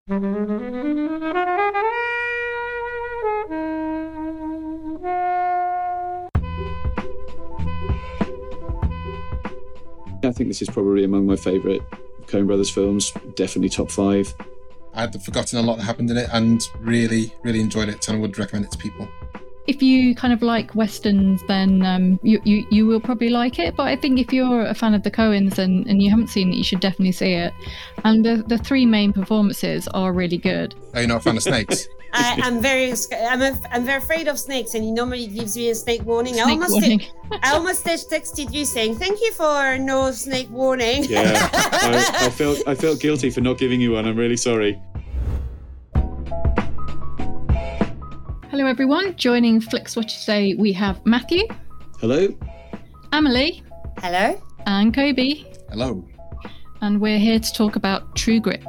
I think this is probably among my favourite Coen Brothers films, definitely top 5. I'd forgotten a lot that happened in it and really, really enjoyed it, and I would recommend it to people. If you kind of like Westerns, then you will probably like it. But I think if you're a fan of the Coens and you haven't seen it, you should definitely see it. And the 3 main performances are really good. Are you not a fan of snakes? I'm very afraid of snakes, and he normally gives me a snake warning. I almost texted you saying thank you for no snake warning. Yeah, I felt guilty for not giving you one. I'm really sorry. Hello everyone, joining FlixWatcher today we have Matthew. Hello. Amelie. Hello. And Kobe. Hello. And we're here to talk about True Grit.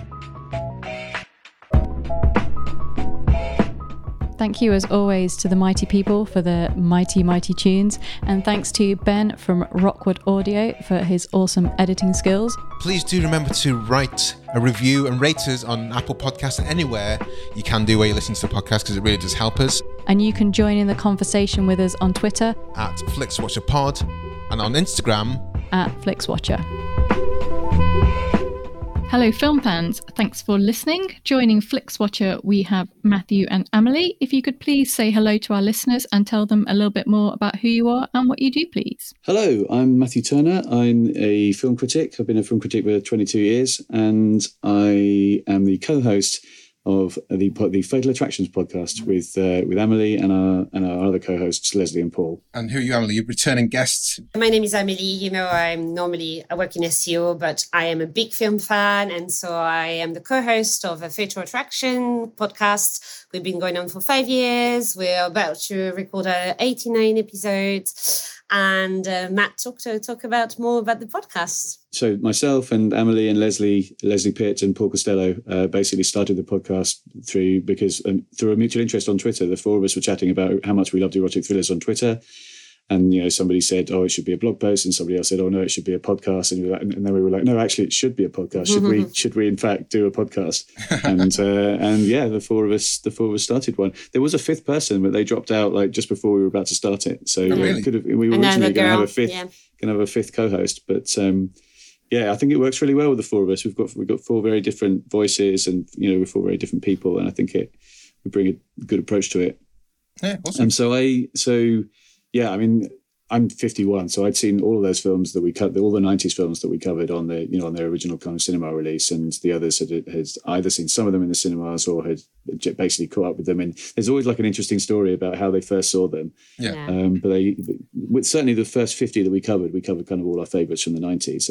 Thank you as always to the mighty people for the mighty tunes, and thanks to Ben from Rockwood Audio for his awesome editing skills. Please do remember to write a review and rate us on Apple Podcasts and anywhere you can do where you listen to the podcast, because it really does help us. And you can join in the conversation with us on Twitter at FlixWatcherPod and on Instagram at FlixWatcher. Hello film fans, thanks for listening. Joining FlixWatcher we have Matthew and Amelie. If you could please say hello to our listeners and tell them a little bit more about who you are and what you do, please. Hello, I'm Matthew Turner. I'm a film critic. I've been a film critic for 22 years, and I am the co-host of the Fatal Attractions podcast with Amelie and our other co-hosts Leslie and Paul. And who are you, Amelie? You're returning guests. My name is Amelie. You know, I work in SEO, but I am a big film fan, and so I am the co-host of a Fatal Attraction podcast. We've been going on for 5 years. We're about to record 89 episodes. And Matt talk about more about the podcast. So myself and Amelie and Leslie Pitt and Paul Costello basically started the podcast through a mutual interest on Twitter. The 4 of us were chatting about how much we loved erotic thrillers on Twitter. And, you know, somebody said, oh, it should be a blog post. And somebody else said, oh, no, it should be a podcast. And then we were like, no, actually, it should be a podcast. Should we in fact do a podcast? And yeah, the four of us started one. There was a 5th person, but they dropped out like just before we were about to start it. So really? we were originally going to have a fifth co-host. But yeah, I think it works really well with the 4 of us. We've got 4 very different voices, and, you know, we're 4 very different people. And I think we bring a good approach to it. Yeah, awesome. Yeah, I mean, I'm 51, so I'd seen all of those films that we cut, all the 90s films that we covered on their original kind of cinema release, and the others had either seen some of them in the cinemas or had basically caught up with them. And there's always like an interesting story about how they first saw them. Yeah. With certainly the first 50 that we covered kind of all our favourites from the 90s,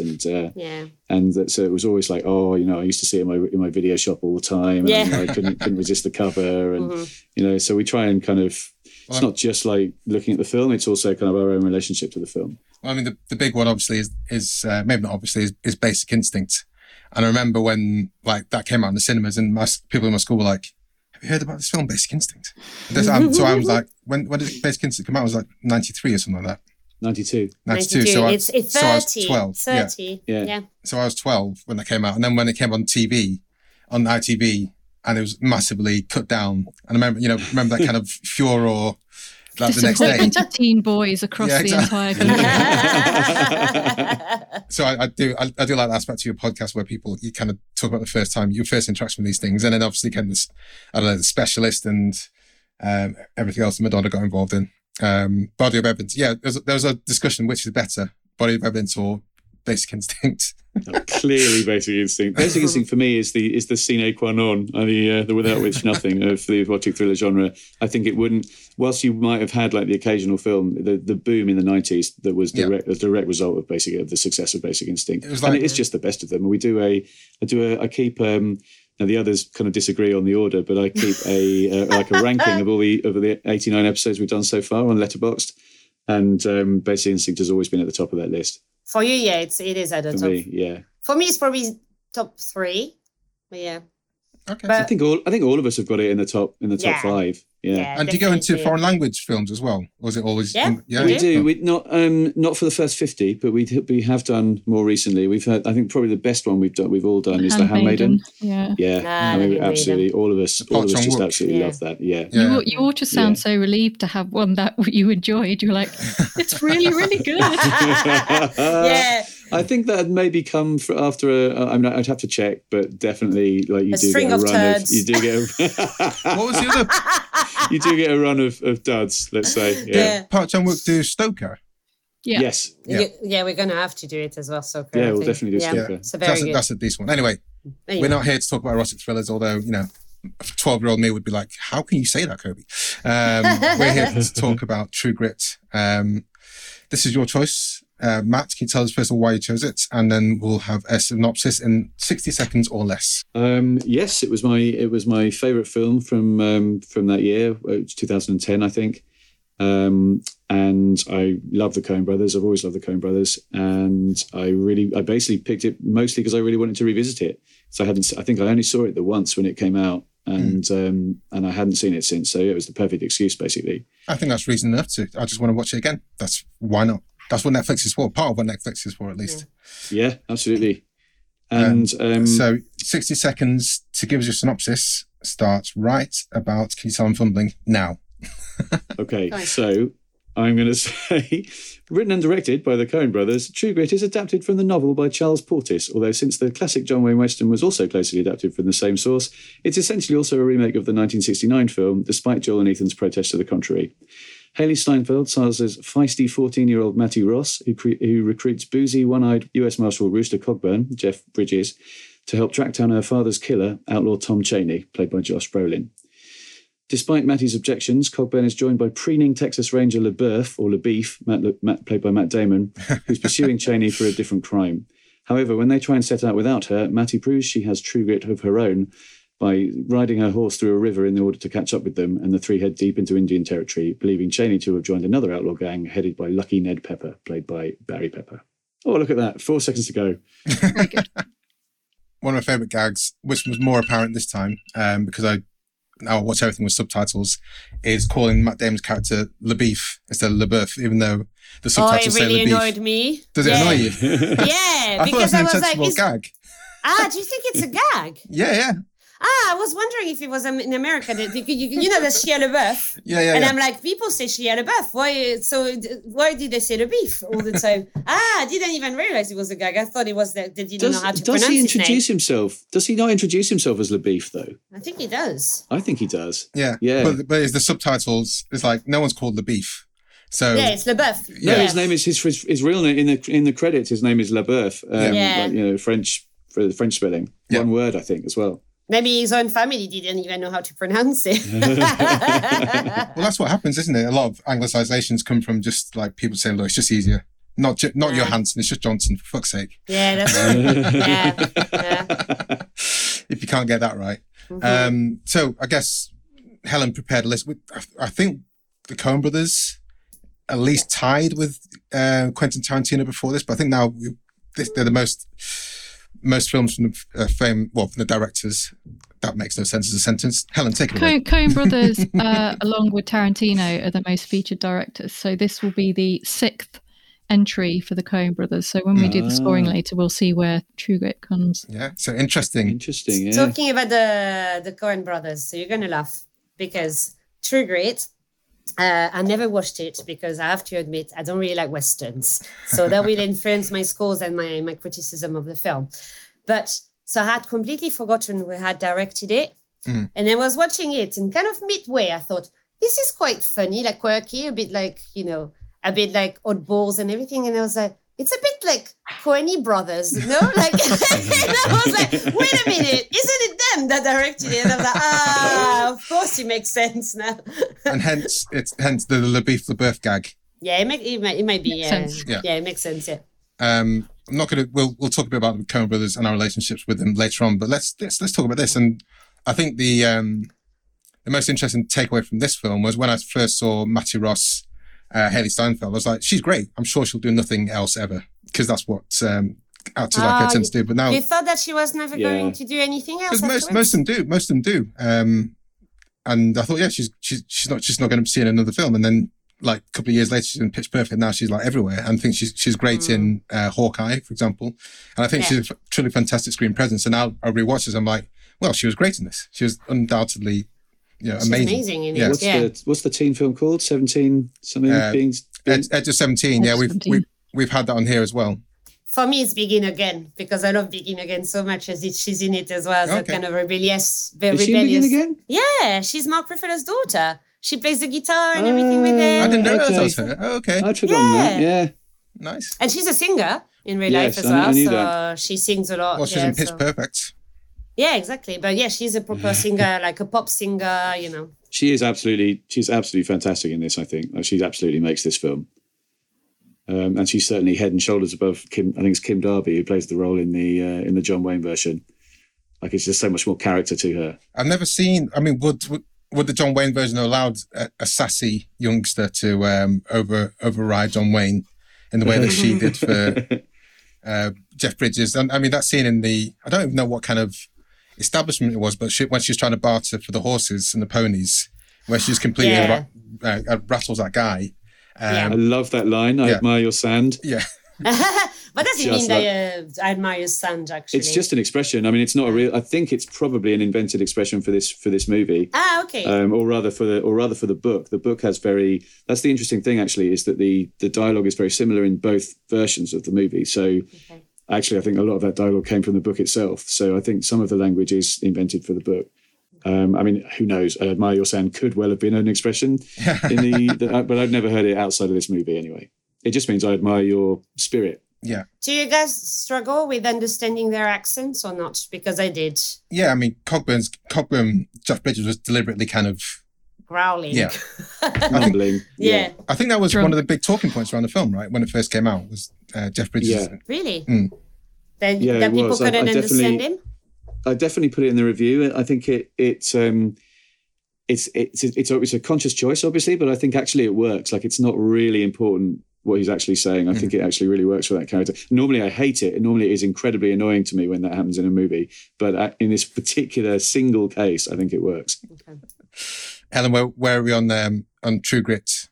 so it was always like, oh, you know, I used to see it in my video shop all the time, and I couldn't resist the cover, and you know, so we try and kind of. It's not just like looking at the film; it's also kind of our own relationship to the film. Well, I mean, the big one obviously is maybe not obviously is Basic Instinct, and I remember when like that came out in the cinemas, and people in my school were like, "Have you heard about this film, Basic Instinct?" So I was like, "When did Basic Instinct come out?" It was like 93 or something like that. 92. So it's 30. So I was 12. 30. Yeah. So I was 12 when that came out, and then when it came on TV, on ITV. And it was massively cut down. And I remember that kind of furor like the next day. Disappointment of teen boys across the entire country. So I do like that aspect of your podcast where you kind of talk about your first interaction with these things, and then obviously kind of the specialist and everything else that Madonna got involved in. Body of Evidence. Yeah, there was a discussion which is better, Body of Evidence or Basic Instinct. Clearly Basic Instinct. Basic Instinct for me is the sine qua non, the without which nothing of the erotic thriller genre. I think it wouldn't, whilst you might have had like the occasional film, the boom in the 90s that was a direct result of the success of Basic Instinct. And it is just the best of them. And I keep now the others kind of disagree on the order, but I keep a ranking of all the 89 episodes we've done so far on Letterboxd, and Basic Instinct has always been at the top of that list. For you, yeah, it is at the top. Me, yeah. For me, it's probably top 3. But yeah. Okay. But- I think all of us have got it in the top Yeah. 5. Yeah. And do you go into definitely. foreign language films as well? Or is it always... Yeah, We do. We not for the first 50, but we have done more recently. We've had, I think, probably the best one we've all done is The Handmaiden. Yeah. Yeah, Ah, The absolutely. All of us Park just Chan-wook. absolutely Yeah. love that. Yeah. Yeah. You ought to sound so relieved to have one that you enjoyed. You're like, it's really, really good. Yeah. I think that maybe come after I'd have to check, but definitely like you A do string get a of run turds. you do get What was the other? you do get a run of duds, let's say. Yeah. Park Chan-wook do Stoker. Yeah. Yes. Yeah. We're going to have to do it as well. So Yeah, we'll definitely do Stoker. It's a very good. That's a decent one. Anyway, Anyway. we're not here to talk about erotic thrillers, although, 12-year-old me would be like, how can you say that, Kobe? We're here to talk about True Grit. This is your choice. Matt, can you tell us first of all why you chose it? And then we'll have a synopsis in 60 seconds or less. Yes, it was my favourite film from that year, 2010, I think. And I love the Coen brothers. I've always loved the Coen brothers, and I basically picked it mostly because I really wanted to revisit it. So I think I only saw it the once when it came out, and I hadn't seen it since. So it was the perfect excuse, basically. I think that's reason enough to. I just want to watch it again. Why not? That's what Netflix is for. Part of what Netflix is for, at least. Yeah, absolutely. And so 60 seconds to give us your synopsis starts right about. Can you tell I'm fumbling now? Okay, Nice. so I'm going to say, written and directed by the Coen brothers, True Grit is adapted from the novel by Charles Portis, although since the classic John Wayne Western was also closely adapted from the same source, it's essentially also a remake of the 1969 film, despite Joel and Ethan's protests to the contrary. Haley Steinfeld stars as feisty 14-year-old Mattie Ross, who recruits boozy, one-eyed US Marshal Rooster Cogburn, Jeff Bridges, to help track down her father's killer, outlaw Tom Chaney, played by Josh Brolin. Despite Mattie's objections, Cogburn is joined by preening Texas Ranger LeBeef, played by Matt Damon, who's pursuing Chaney for a different crime. However, when they try and set out without her, Mattie proves she has true grit of her own by riding her horse through a river in order to catch up with them, and the three head deep into Indian territory, believing Chaney to have joined another outlaw gang headed by Lucky Ned Pepper, played by Barry Pepper. Oh, look at that. 4 seconds to go. Very good. One of my favourite gags, which was more apparent this time, because I now watch everything with subtitles, is calling Matt Damon's character LeBeef instead of LeBeuf, even though the subtitles it really say LeBeef. annoyed me. Does it annoy you? Yeah, I thought it was because an I was like, intentional gag. do you think it's a gag? Yeah. I was wondering if it was in America. That you know the Shia LaBeouf. Yeah. And I'm like, people say Shia LaBeouf. Why did they say LaBeef all the time? I didn't even realize it was a gag. I thought it was that they didn't know how to pronounce Does he his name. introduce himself? Does he not introduce himself as LeBeef, though? I think he does. I think he does. Yeah. Yeah. But it's the subtitles, it's like, no one's called LeBeef. So, Yeah, it's LaBeouf. No, Yeah. his name is his real name in the credits. His name is LeBeuf. Yeah. Like, French for the French spelling. Yeah. One word, I think, as well. Maybe his own family didn't even know how to pronounce it. well, that's what happens, isn't it? A lot of Anglicizations come from just like people saying, look, it's just easier. Not Johansson, it's just Johnson, for fuck's sake. Yeah, that's right. Yeah. If you can't get that right. Mm-hmm. So I guess Helen prepared a list. I think the Coen brothers at least tied with Quentin Tarantino before this, but I think now they're the most films from the from the directors. That makes no sense as a sentence. Helen, take it away. Coen brothers, along with Tarantino, are the most featured directors. So this will be the 6th entry for the Coen brothers. So when we do the scoring later, we'll see where True Grit comes. Yeah, so interesting. Interesting, yeah. Talking about the Coen brothers, so you're gonna laugh because True Grit. I never watched it because I have to admit I don't really like westerns, so that will influence my scores and my criticism of the film. But so I had completely forgotten who had directed it, and I was watching it, and kind of midway I thought this is quite funny, like quirky, a bit like Oddballs and everything, and I was like, it's a bit like Coen brothers, no? Like, and I was like, wait a minute, isn't it them that directed it? And I was like, of course it makes sense now. And hence the LeBeef gag. Yeah, it might be. Makes sense. Yeah. Yeah, it makes sense. Yeah. I'm not gonna. We'll talk a bit about the Coen brothers and our relationships with them later on. But let's talk about this. And I think the most interesting takeaway from this film was when I first saw Mattie Ross, Haley Steinfeld. I was like, she's great. I'm sure she'll do nothing else ever, because that's what actors like her tend to do. But now you thought that she was never going to do anything else. Because most of them do. And I thought, she's not going to see in another film. And then, like a couple of years later, she's in Pitch Perfect. Now she's like everywhere. And I think she's great in Hawkeye, for example. And I think she's a truly fantastic screen presence. And now I rewatch this, I'm like, well, she was great in this. She was undoubtedly, amazing. Amazing in it. What's the teen film called? 17 something? Edge of 17. We've had that on here as well. For me, it's Begin Again, because I love Begin Again so much as she's in it as well. That kind of rebellious. Is she in Begin Again? Yeah, she's Mark Ruffalo's daughter. She plays the guitar and everything with him. I didn't know that was her. Oh, okay. I'd forgotten that. Yeah. Nice. And she's a singer in real life as well. So she sings a lot. Well, she's in Pitch Perfect. Yeah, exactly. But she's a proper singer, like a pop singer, She's absolutely fantastic in this, I think. She absolutely makes this film. And she's certainly head and shoulders above Kim. I think it's Kim Darby who plays the role in the John Wayne version. Like, it's just so much more character to her. I've never seen. I mean, would the John Wayne version have allowed a sassy youngster to override John Wayne in the way that she did for Jeff Bridges? And I mean, that scene I don't even know what kind of establishment it was, but when she was trying to barter for the horses and the ponies, where she just completely rattles that guy. I love that line. I admire your sand. Yeah. But doesn't mean that I admire your sand, actually. It's just an expression. I mean, it's not a real. I think it's probably an invented expression for this movie. Okay. Or rather for the book. The book has That's the interesting thing, actually, is that the dialogue is very similar in both versions of the movie. So, actually, I think a lot of that dialogue came from the book itself. So, I think some of the language is invented for the book. I mean, who knows? I admire your sand could well have been an expression but I've never heard it outside of this movie anyway. It just means I admire your spirit. Yeah. Do you guys struggle with understanding their accents or not? Because I did. Yeah, I mean, Cockburn, Jeff Bridges was deliberately kind of growling. Yeah. Mumbling. Yeah. I think that was one of the big talking points around the film, right? When it first came out, was Jeff Bridges. Yeah. Really? Mm. That people couldn't understand him? I definitely put it in the review. I think it's a conscious choice, obviously, but I think actually it works. Like, it's not really important what he's actually saying. I think it actually really works for that character. Normally I hate it, and normally it is incredibly annoying to me when that happens in a movie. But in this particular single case, I think it works. Okay. Ellen, where are we on True Grit?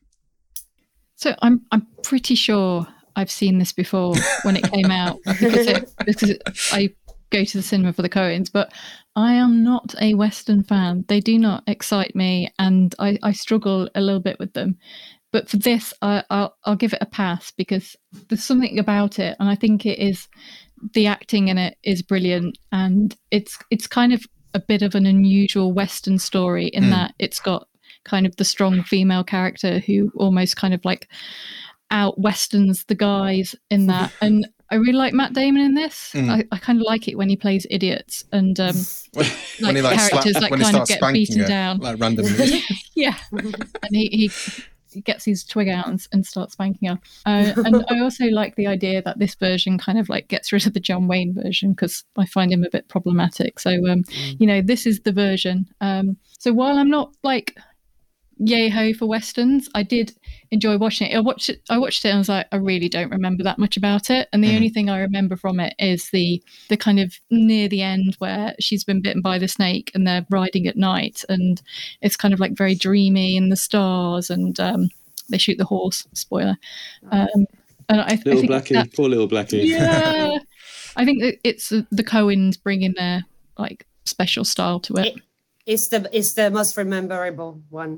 So I'm pretty sure I've seen this before when it came out because I go to the cinema for the Coens, but I am not a Western fan. They do not excite me, and I struggle a little bit with them. But for this, I'll give it a pass because there's something about it, and I think it is the acting in it is brilliant, and it's kind of a bit of an unusual Western story in that it's got kind of the strong female character who almost kind of like out Westerns the guys in that, and I really like Matt Damon in this. I kind of like it when he plays idiots and when he characters that kind of get beaten down, like randomly. Yeah, and he gets his twig out and starts spanking her. And I also like the idea that this version kind of like gets rid of the John Wayne version because I find him a bit problematic. So this is the version. So while I'm not like yay ho for Westerns, I did enjoy watching it. I watched it and I was like, I really don't remember that much about it, and the only thing I remember from it is the kind of near the end where she's been bitten by the snake and they're riding at night, and it's kind of like very dreamy in the stars, and they shoot the horse, spoiler, and I think Blackie, poor little Blackie. Yeah, I think that it's the Coens bringing their like special style to it. It's the most memorable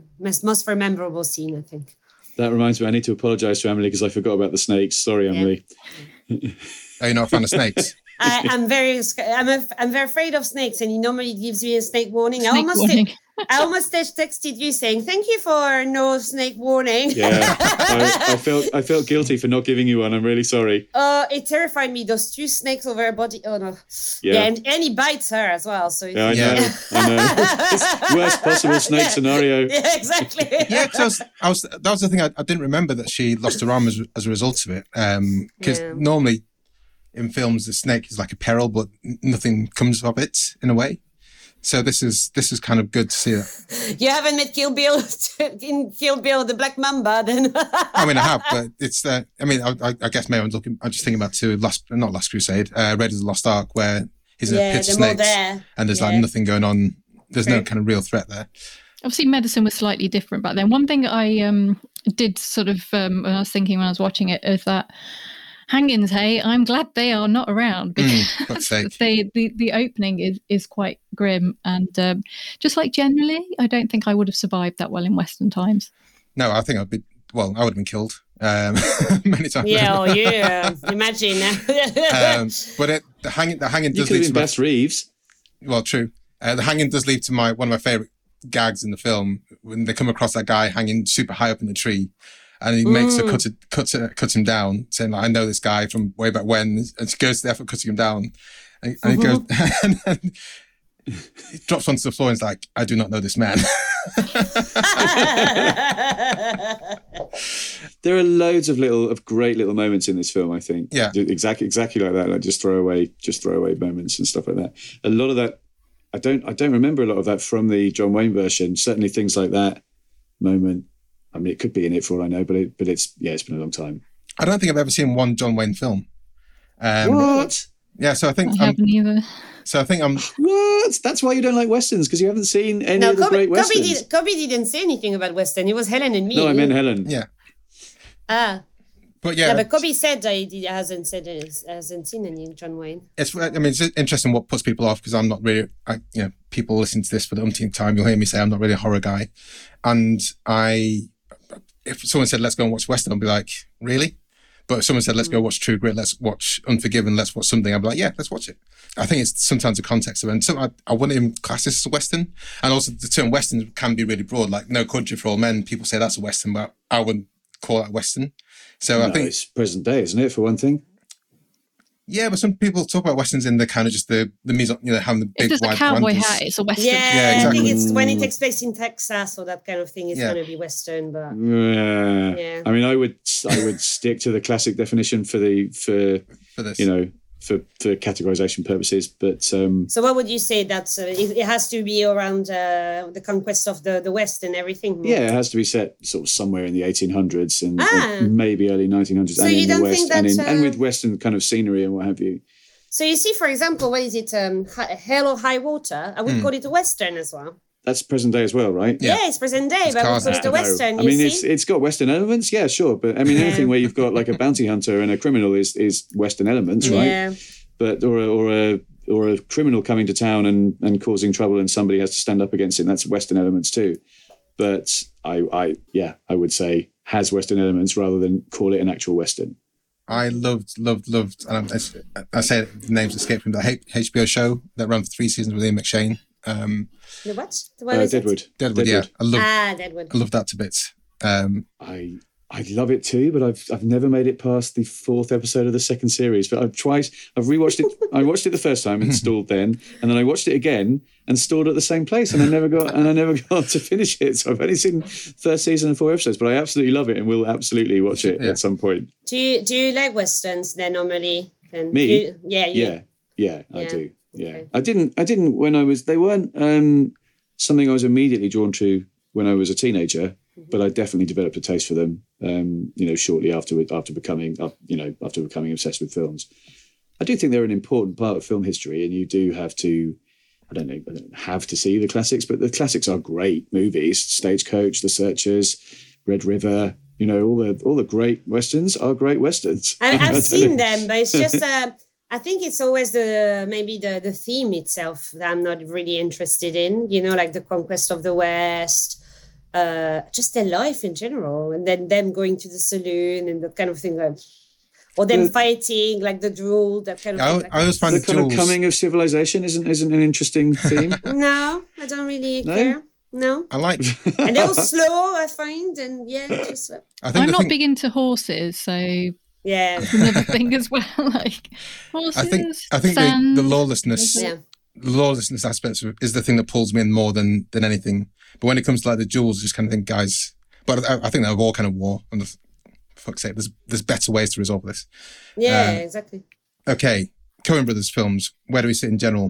scene, I think. That reminds me, I need to apologise to Emily because I forgot about the snakes. Sorry, Emily. Are you not a fan of snakes? I'm very afraid of snakes, and he normally gives me a snake warning. I almost texted you saying thank you for no snake warning. Yeah, I felt guilty for not giving you one. I'm really sorry. It terrified me. Those two snakes over her body. Oh no. Yeah, and he bites her as well. So yeah, I know. It's the worst possible snake scenario. Yeah, exactly. Yeah, because that was the thing. I didn't remember that she lost her arm as a result of it. Because normally in films the snake is like a peril, but nothing comes of it in a way. So this is kind of good to see that. You haven't met Kill Bill in Kill Bill, the Black Mamba, then? I mean, I have, but it's I guess maybe I'm just thinking about not Last Crusade, Raiders of the Lost Ark, where he's in a pit of snakes, and there's like nothing going on. There's no kind of real threat there. Obviously, medicine was slightly different back then. One thing I did sort of when I was thinking when I was watching it is that hangings, hey, I'm glad they are not around, because the opening is quite grim, and just like generally, I don't think I would have survived that well in Western times. No, I think I would have been killed many times. Yeah, imagine. But the hanging does lead lead to Bess Reeves. Well, true. The hanging does lead to one of my favourite gags in the film, when they come across that guy hanging super high up in the tree. And he makes her cuts him down, saying, like, I know this guy from way back when. And she goes to the effort of cutting him down. And he goes, and then he drops onto the floor and is like, I do not know this man. There are loads of great little moments in this film, I think. Yeah. Exactly like that. Like just throwaway moments and stuff like that. A lot of that, I don't remember a lot of that from the John Wayne version. Certainly things like that moment. I mean, it could be in it for all I know, but it's been a long time. I don't think I've ever seen one John Wayne film. What? Yeah, so I think I haven't either. So I think I'm. What? That's why you don't like westerns, because you haven't seen any of the great westerns. Kobe didn't say anything about western. It was Helen and me. No, I meant Helen. Yeah. But yeah, but Kobe said that he hasn't seen any John Wayne. It's interesting what puts people off, because I'm not really. People listen to this for the umpteenth time. You'll hear me say I'm not really a horror guy, and if someone said, let's go and watch Western, I'll be like, really? But if someone said, let's go watch True Grit, let's watch Unforgiven, let's watch something, I'll be like, yeah, let's watch it. I think it's sometimes the context of it. And so I wouldn't even class this as a Western. And also the term Western can be really broad. Like No Country for Old Men, people say that's a Western, but I wouldn't call that Western. So I think it's present day, isn't it, for one thing? Yeah, but some people talk about Westerns in the kind of just the music, having the big if there's wide a cowboy verandas. hat, it's a Western. Yeah, exactly. I think it's when it takes place in Texas or that kind of thing, it's going to be Western. But yeah, I mean, I would stick to the classic definition for this, for categorization purposes. But so what would you say that it has to be around the conquest of the West and everything? Yeah, it has to be set sort of somewhere in the 1800s and maybe early 1900s, so and you in don't the West, think that, and with Western kind of scenery and what have you. So you see, for example, what is it? Hell or High Water? I would call it a Western as well. That's present day as well, right? Yeah, it's present day, but I would call it a Western. I mean, it's got Western elements, yeah, sure, but I mean, anything where you've got like a bounty hunter and a criminal is Western elements, right? Yeah. But or a criminal coming to town and causing trouble, and somebody has to stand up against it, and that's Western elements too. But I would say has Western elements rather than call it an actual Western. I loved, and I say the names escape from the HBO show that ran for 3 seasons with Ian McShane. The what? Deadwood. Yeah. Deadwood. I love that to bits. I love it too, but I've never made it past the 4th episode of the 2nd series. But I've rewatched it. I watched it the first time and stalled then, and then I watched it again and stalled at the same place, and I never got to finish it. So I've only seen first season and 4 episodes, but I absolutely love it and will absolutely watch it at some point. Do you like Westerns then normally? Me? Yeah, I do. Yeah, okay. I didn't when I was. They weren't something I was immediately drawn to when I was a teenager. But I definitely developed a taste for them, shortly after becoming obsessed with films. I do think they're an important part of film history, and you do have to, I don't have to see the classics, but the classics are great movies. Stagecoach, The Searchers, Red River, all the great Westerns are great Westerns. I've seen them, but it's just, I think it's always the theme itself that I'm not really interested in, like the conquest of the West, just their life in general, and then them going to the saloon and that kind of thing, or them fighting, like the duel, that kind of thing. I always find the kind of coming of civilization isn't an interesting theme. No, I don't really care. No, I like, and they're all slow, I find, and just. I'm not big into horses, so yeah, that's another thing as well. Like horses, I think the lawlessness. Yeah. The lawlessness aspect is the thing that pulls me in more than anything. But when it comes to like the duels, I just kind of think, guys. But I think they're all kind of war. And for fuck's sake, there's better ways to resolve this. Yeah, exactly. Okay, Coen Brothers films. Where do we sit in general?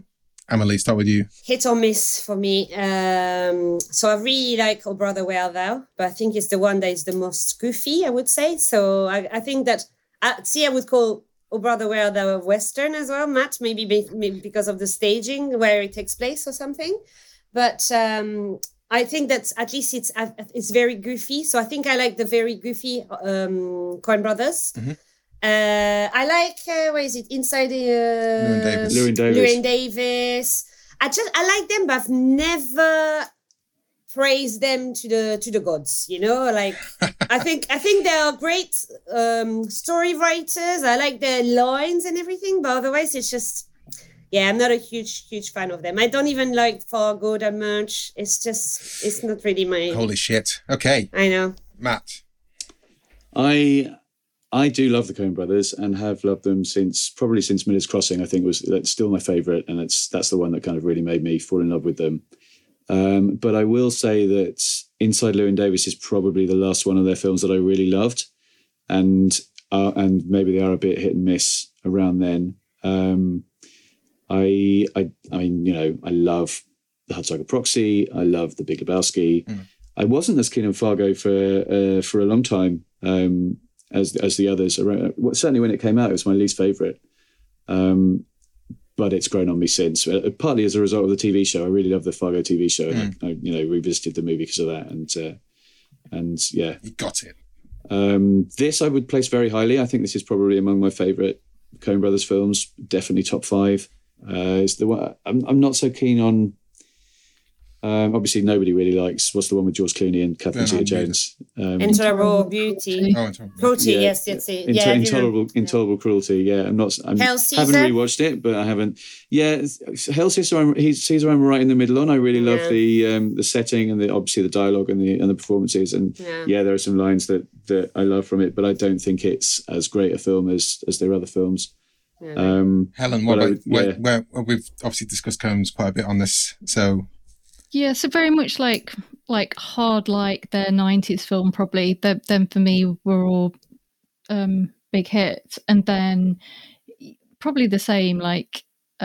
Amelie, start with you. Hit or miss for me. So I really like Oh Brother Where Art Thou, but I think it's the one that is the most goofy, I would say. So I think that, I would call Oh Brother Where Art Thou a Western as well, Matt, maybe because of the staging where it takes place or something. But I think that at least it's very goofy. So I think I like the very goofy Coen Brothers. Mm-hmm. I like what is it? Inside the Llewyn Davis. I like them, but I've never praised them to the gods. You know, like I think they are great story writers. I like their lines and everything, but otherwise it's just I'm not a huge fan of them. I don't even like Fargo that much. It's not really my. Holy shit! Okay, I know, Matt. I do love the Coen Brothers and have loved them since Miller's Crossing. I think that's still my favourite, and that's the one that kind of really made me fall in love with them. But I will say that Inside Llewyn Davis is probably the last one of their films that I really loved, and maybe they are a bit hit and miss around then. I mean, I love The Hudsucker Proxy. I love The Big Lebowski. I wasn't as keen on Fargo for a long time. As the others. Certainly when it came out, it was my least favourite. But it's grown on me since. Partly as a result of the TV show. I really love the Fargo TV show. And I revisited the movie because of that. And yeah. You got it. This I would place very highly. I think this is probably among my favourite Coen Brothers films. Definitely top 5. It's the one I'm not so keen on. Obviously, nobody really likes. What's the one with George Clooney and Catherine Zeta-Jones? Intolerable Beauty. Cruelty. Yes, that's it. Intolerable Cruelty. Yeah, Hail Caesar. Haven't rewatched it, but I haven't. Yeah, Hail Caesar. I'm right in the middle on. I really love the setting and obviously the dialogue and the performances. And there are some lines that I love from it, but I don't think it's as great a film as their other films. Helen, we've obviously discussed Coen's quite a bit on this, so. Yeah, so very much like hard like their 90s film probably. Them for me were all big hits. And then probably the same, like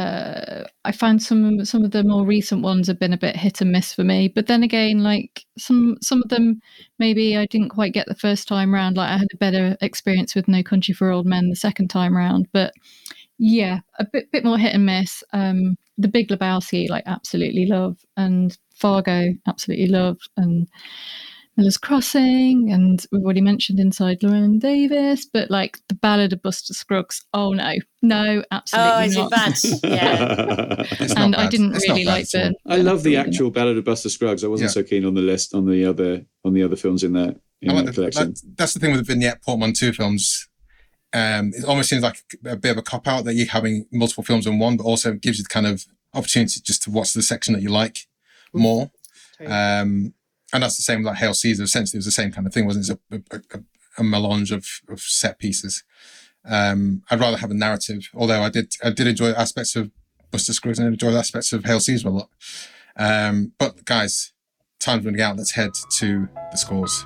I found some of the more recent ones have been a bit hit and miss for me. But then again, like some of them maybe I didn't quite get the first time round. Like I had a better experience with No Country for Old Men the second time round. But yeah, a bit more hit and miss. The Big Lebowski, like absolutely love, and Fargo, absolutely love, and Miller's Crossing, and we've already mentioned Inside Llewyn Davis, but like The Ballad of Buster Scruggs, absolutely not. Is it bad? Yeah. And I didn't really like the. I love the actual Ballad of Buster Scruggs. I wasn't so keen on the list on the other films in that collection. That's the thing with the vignette portmanteau films. It almost seems like a bit of a cop-out that you're having multiple films in one, but also it gives you the kind of opportunity just to watch the section that you like more. And that's the same with like Hail Caesar. Essentially, it was the same kind of thing, wasn't it? It's a melange of set pieces. I'd rather have a narrative, although I did enjoy aspects of Buster Scruggs and I enjoyed aspects of Hail Caesar a lot. But guys, time's running out. Let's head to the scores.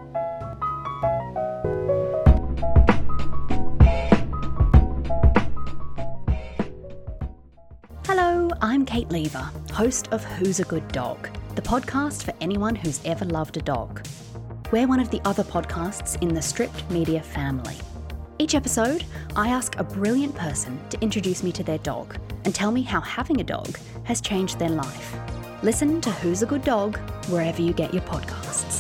Hello, I'm Kate Lever, host of Who's a Good Dog, the podcast for anyone who's ever loved a dog. We're one of the other podcasts in the Stripped Media family. Each episode, I ask a brilliant person to introduce me to their dog and tell me how having a dog has changed their life. Listen to Who's a Good Dog wherever you get your podcasts.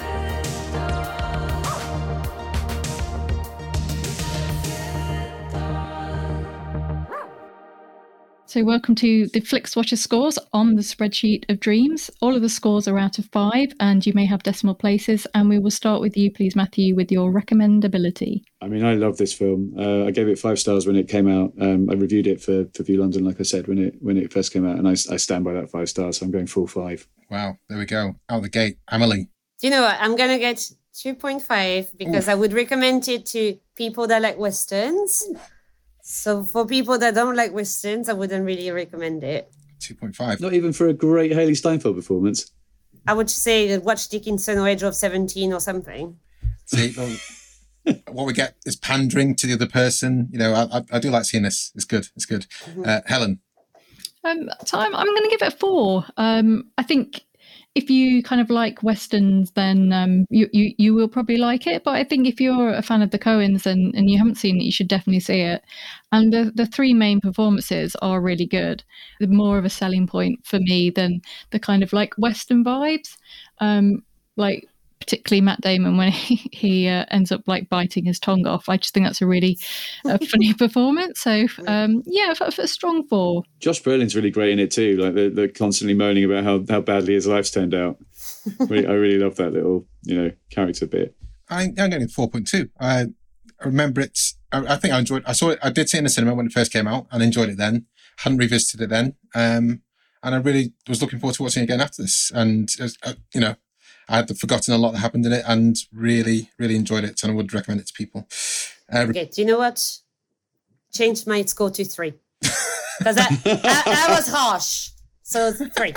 So welcome to the FlixWatcher scores on the spreadsheet of dreams. All of the scores are out of 5 and you may have decimal places. And we will start with you, please, Matthew, with your recommendability. I mean, I love this film. I gave it 5 stars when it came out. I reviewed it for View London, like I said, when it first came out. And I stand by that 5 stars. So I'm going full 5. Wow, there we go. Out the gate. Amelie. You know what? I'm going to get 2.5 because I would recommend it to people that like Westerns. So for people that don't like Westerns, I wouldn't really recommend it. 2.5. Not even for a great Haley Steinfeld performance. I would say watch Dickinson or Age of 17 or something. See, what we get is pandering to the other person. You know, I do like seeing this. It's good. It's good. Mm-hmm. Helen. So I'm going to give it a 4. I think if you kind of like westerns, then you will probably like it. But I think if you're a fan of the Coens and you haven't seen it, you should definitely see it. And the 3 main performances are really good. They're more of a selling point for me than the kind of like western vibes. Like particularly Matt Damon when he ends up like biting his tongue off. I just think that's a really funny performance. So yeah, for a strong 4. Josh Brolin's really great in it too. Like they're constantly moaning about how badly his life's turned out. I really love that little character bit. I'm getting 4.2. I remember it. I think I enjoyed. I saw it. I did see it in the cinema when it first came out and enjoyed it then. Hadn't revisited it then, and I really was looking forward to watching it again after this. And I had forgotten a lot that happened in it and really, really enjoyed it, and I would recommend it to people. Okay, do you know what? Changed my score to 3. Because that was harsh. So 3.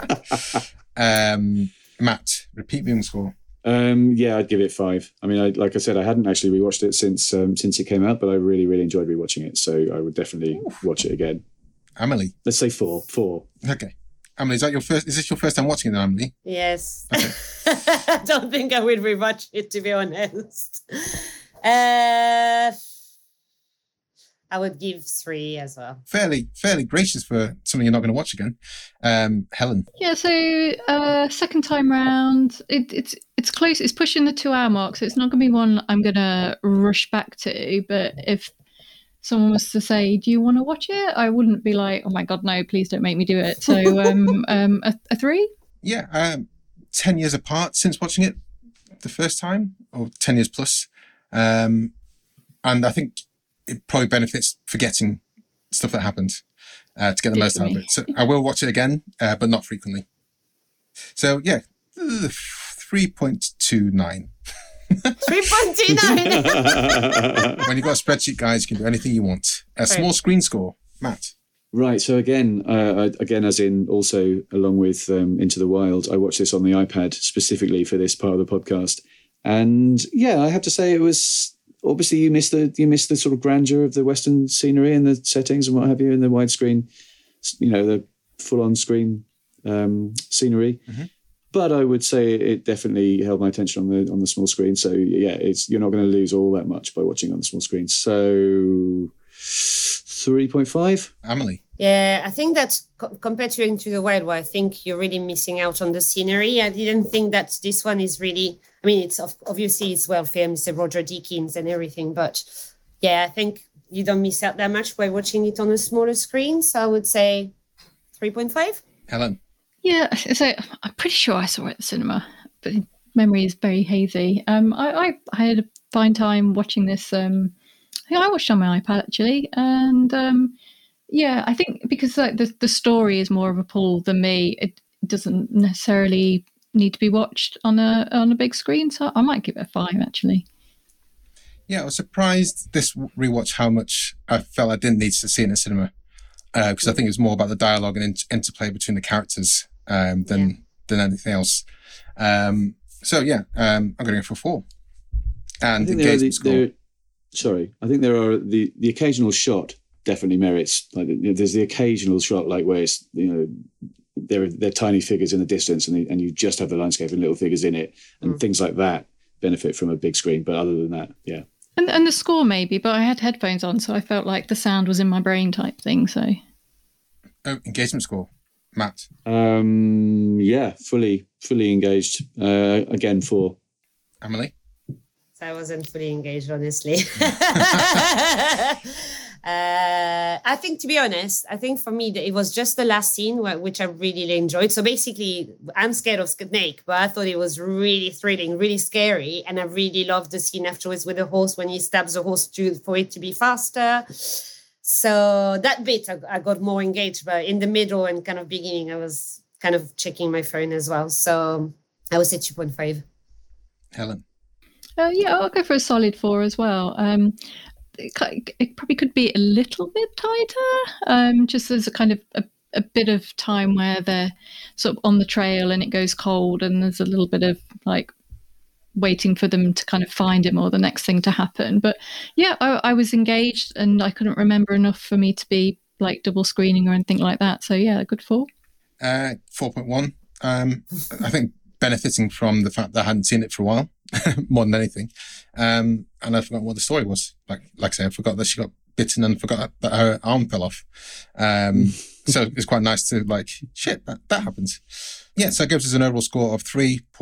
Matt, repeat viewing score. Yeah, I'd give it 5. I mean, like I said, I hadn't actually rewatched it since it came out, but I really, really enjoyed rewatching it. So I would definitely watch it again. Amelie? Let's say 4. Okay. Amelie, is this your first time watching it, Amelie? Yes. Okay. I don't think I will rewatch it, to be honest. I would give 3 as well. Fairly gracious for something you're not going to watch again. Helen? Yeah, so second time round, it's close. It's pushing the 2-hour mark, so it's not going to be one I'm going to rush back to. But if someone was to say, do you want to watch it? I wouldn't be like, oh my God, no, please don't make me do it. So a 3? Yeah, 10 years apart since watching it the first time, or 10 years plus. And I think it probably benefits forgetting stuff that happened to get the most out of it. So I will watch it again, but not frequently. So yeah, 3.29. 3.29. When you've got a spreadsheet, guys, you can do anything you want. A small screen score, Matt. Right. So again, as in also along with Into the Wild, I watched this on the iPad specifically for this part of the podcast. And yeah, I have to say it was obviously you miss the sort of grandeur of the Western scenery and the settings and what have you, and the widescreen, the full on screen scenery. Mm-hmm. But I would say it definitely held my attention on the small screen. So yeah, you're not going to lose all that much by watching on the small screen. So 3.5. Amelie. Yeah, I think that compared to Into the Wild, I think you're really missing out on the scenery. I didn't think that this one is really. I mean, it's obviously it's well filmed, it's Roger Deakins and everything, but yeah, I think you don't miss out that much by watching it on a smaller screen. So I would say 3.5. Helen. Yeah, so I'm pretty sure I saw it at the cinema, but memory is very hazy. I had a fine time watching this. I watched it on my iPad actually, and yeah, I think because like the story is more of a pull than me, it doesn't necessarily need to be watched on a big screen. So I might give it a 5 actually. Yeah, I was surprised this rewatch how much I felt I didn't need to see in a cinema. Because I think it was more about the dialogue and interplay between the characters than anything else. So yeah, I'm going to go for 4. And the engagement score. I think there are the occasional shot definitely merits. Like there's the occasional shot like where it's they're tiny figures in the distance and you just have the landscape and little figures in it and things like that benefit from a big screen. But other than that, yeah. And the score maybe, but I had headphones on, so I felt like the sound was in my brain type thing. So, engagement score, Matt. Yeah, fully engaged. Again, 4. Amelie. So I wasn't fully engaged, honestly. I think, to be honest, for me it was just the last scene which I really enjoyed. So basically, I'm scared of snake, but I thought it was really thrilling, really scary, and I really loved the scene afterwards with the horse when he stabs the horse for it to be faster. So that bit I got more engaged, but in the middle and kind of beginning, I was kind of checking my phone as well. So I would say 2.5. Helen. Yeah, I'll go for a solid 4 as well. It probably could be a little bit tighter. Just as a kind of a bit of time where they're sort of on the trail and it goes cold and there's a little bit of like waiting for them to kind of find him or the next thing to happen. But yeah, I was engaged and I couldn't remember enough for me to be like double screening or anything like that. So yeah, a good 4. 4.1. I think benefiting from the fact that I hadn't seen it for a while, more than anything. And I forgot what the story was. Like I say, I forgot that she got bitten and forgot that her arm fell off. So it's quite nice to like, shit, that happens. Yeah, so it gives us an overall score of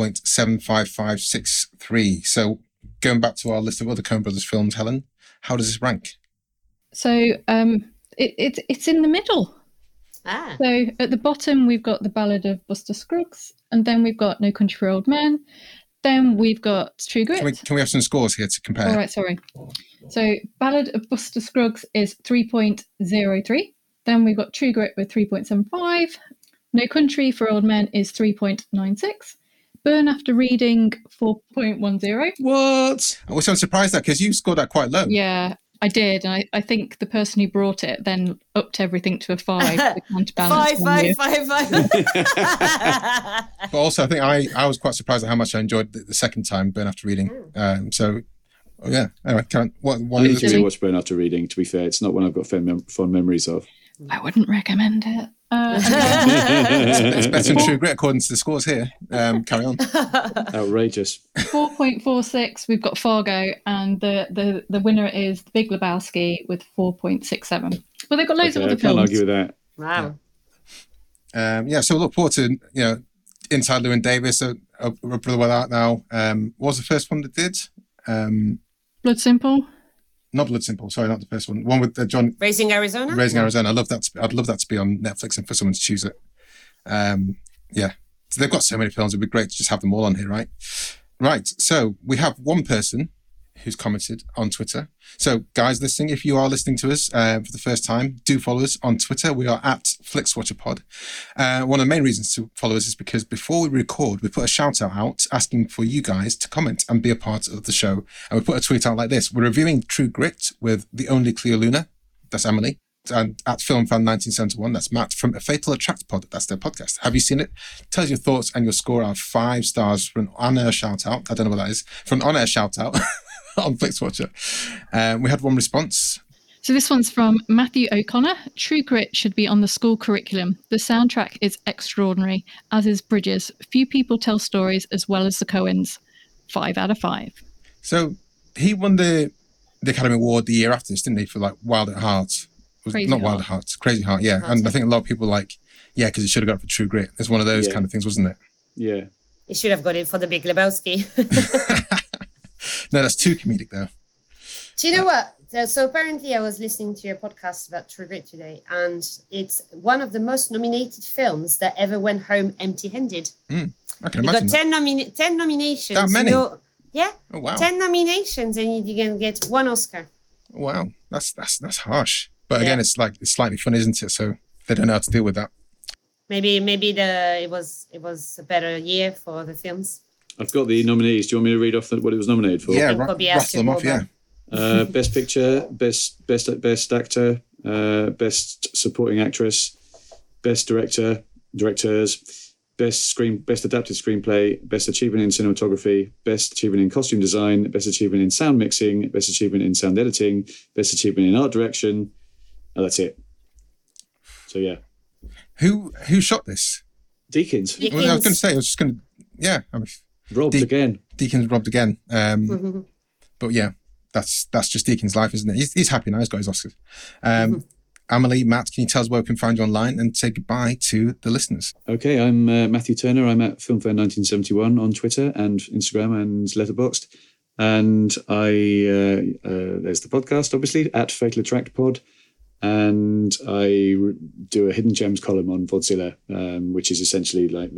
3.75563. So going back to our list of other Coen Brothers films, Helen, how does this rank? So it's in the middle. So at the bottom, we've got The Ballad of Buster Scruggs, and then we've got No Country for Old Men. Then we've got True Grit. Can we have some scores here to compare? All right, sorry. So Ballad of Buster Scruggs is 3.03. Then we've got True Grit with 3.75. No Country for Old Men is 3.96. Burn After Reading, 4.10. What? I was so surprised that because you scored that quite low. Yeah, I did. And I think the person who brought it then upped everything to a 5. To counterbalance 5. But also, I think I was quite surprised at how much I enjoyed the second time Burn After Reading. So, yeah. Anyway, Karen, I need to rewatch Burn After Reading, to be fair. It's not one I've got fond memories of. I wouldn't recommend it. It's better than True Grit according to the scores here. Carry on. Outrageous. 4.46. We've got Fargo, and the winner is The Big Lebowski with 4.67. Well, they've got loads of other I can't films. argue with that. Wow. So we'll look forward to Inside Llewyn Davis. Brother Without Now. What was the first one that did? Blood Simple. Not Blood Simple. Sorry, not the first one. One with John. Raising Arizona. Arizona. I'd love that to be on Netflix and for someone to choose it. Yeah. So they've got so many films. It'd be great to just have them all on here, right? Right. So we have one person who's commented on Twitter. So guys listening, if you are listening to us for the first time, do follow us on Twitter. We are at FlixWatcherPod. One of the main reasons to follow us is because before we record, we put a shout out asking for you guys to comment and be a part of the show. And we put a tweet out like this. We're reviewing True Grit with the only Cleo Luna. That's Emily. And at FilmFan1971, that's Matt from A Fatal Attract Pod. That's their podcast. Have you seen it? Tell us your thoughts and your score out of 5 stars for an on-air shout out. I don't know what that is. For an on-air shout out. On FlixWatcher. We had one response. So this one's from Matthew O'Connor. True Grit should be on the school curriculum. The soundtrack is extraordinary, as is Bridges. Few people tell stories as well as the Coens. 5 out of 5. So he won the Academy Award the year after this, didn't he, for like Wild at Heart? Crazy Heart, yeah. And I think a lot of people because it should have got it for True Grit. It's one of those kind of things, wasn't it? Yeah. He should have got it for The Big Lebowski. No, that's too comedic, though. Do you know what? So apparently I was listening to your podcast about True Grit today, and it's one of the most nominated films that ever went home empty-handed. I can You got imagine 10 nominations. That many? Yeah. Oh, wow. 10 nominations, and you can get 1 Oscar. Wow, that's harsh. But again, it's slightly fun, isn't it? So they don't know how to deal with that. Maybe it was a better year for the films. I've got the nominees. Do you want me to read off what it was nominated for? Yeah, rattle them off, yeah. Best Picture, Best Actor, Best Supporting Actress, Best Directors, Best Adapted Screenplay, Best Achievement in Cinematography, Best Achievement in Costume Design, Best Achievement in Sound Mixing, Best Achievement in Sound Editing, Best Achievement in Art Direction. Oh, that's it. So yeah. Who shot this? Deakins. Well, I was going to say, Robbed again. Deakins robbed again. But yeah, that's just Deakins' life, isn't it? He's happy now. He's got his Oscars. Amelie, Matt, can you tell us where we can find you online and say goodbye to the listeners? Okay, I'm Matthew Turner. I'm at FilmFan1971 on Twitter and Instagram and Letterboxd. And there's the podcast, obviously, at Fatal Attract Pod. And I do a Hidden Gems column on Vodzilla, which is essentially like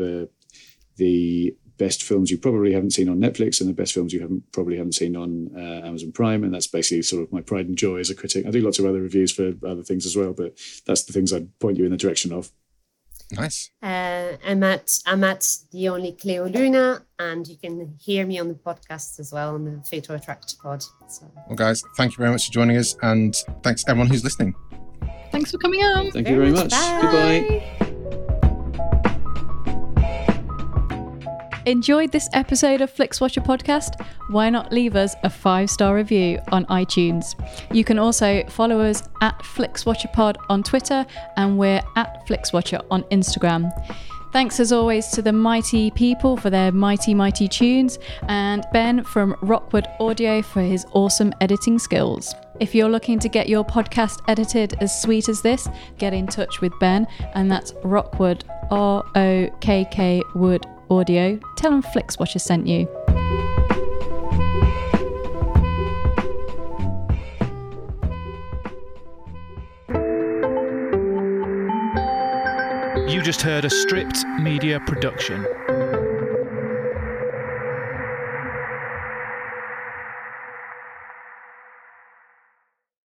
the best films you probably haven't seen on Netflix and the best films you probably haven't seen on Amazon Prime. And that's basically sort of my pride and joy as a critic. I do lots of other reviews for other things as well, but that's the things I'd point you in the direction of. Nice. I'm at the only Cleo Luna, and you can hear me on the podcast as well on the Fatal Attract Pod. So. Well, guys, thank you very much for joining us, and thanks everyone who's listening. Thanks for coming on. Thank you very much. Bye. Goodbye. enjoyed this episode of FlixWatcher Podcast, why not leave us a 5-star review on iTunes? You can also follow us at FlixWatcherPod on Twitter, and we're at FlixWatcher on Instagram. Thanks as always to the mighty people for their mighty, mighty tunes, and Ben from Rockwood Audio for his awesome editing skills. If you're looking to get your podcast edited as sweet as this, get in touch with Ben, and that's Rockwood, ROKK Wood Audio. Tell them FlixWatcher sent you. You just heard a Stripped Media production.